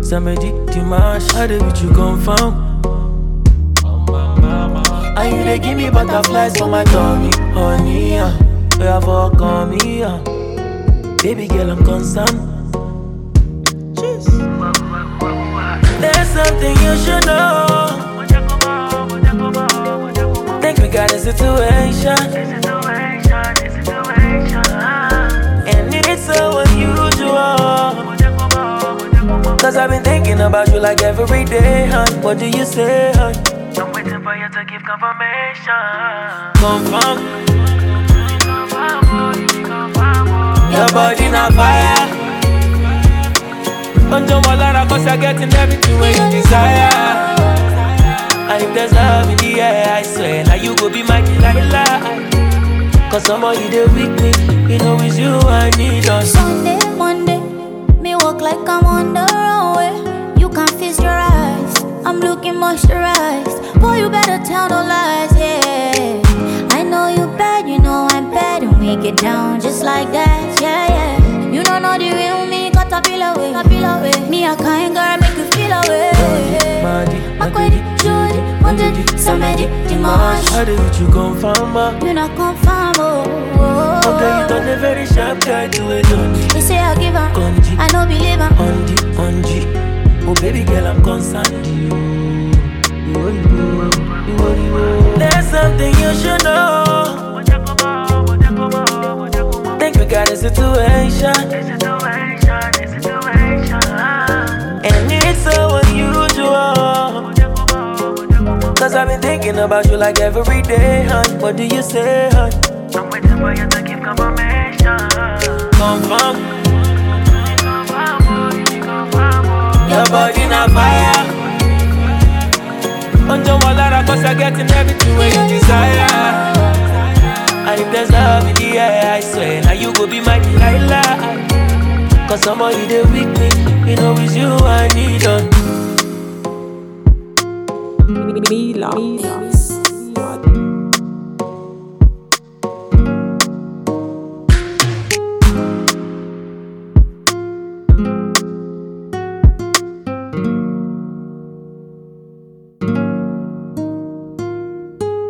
Samedi, dimanche, I dey with you confirm. And you dey give me butterflies for my tummy, honey, you have overcome me, baby girl, I'm concerned. There's something you should know. Think we got a situation, and it's so unusual. Cause I've been thinking about you like every day, hon. What do you say, hon? I'm waiting for you to give confirmation. Confirm. Your body na fire. Don't worry, cause you're getting everything when you desire. And if there's love in the air, I swear, now you go be my Delilah. Cause somebody there with me, you know it's you I need us. Sunday, Monday, me walk like I'm on the runway. You can't feast your eyes, I'm looking moisturized. Boy, you better tell no lies, yeah. I know you bad, you know I'm bad, and we get down just like that, yeah, yeah. You don't know the real me, got a peel away. Me a kind girl, make you feel away. Makwedi, Jody, Monday, Samedi, Dimanche. I dey with you confirm, you not confirm, oh. Okay, you done a very sharp guy to a done. You say I give her, Conji, I know believe her. on G. Oh baby girl, I'm concerned. There's something you should know. Think we got a situation, and it's so unusual. Cause I've been thinking about you like every day, hon. What do you say, hon? I'm waiting for you to give confirmation. Confirm. Your body na fire. Don't worry, cause you're getting everything when you desire. And if there's love in the air, I swear, now you go be my Delilah. Cause somebody there with me, you know it's you I need on. Mila.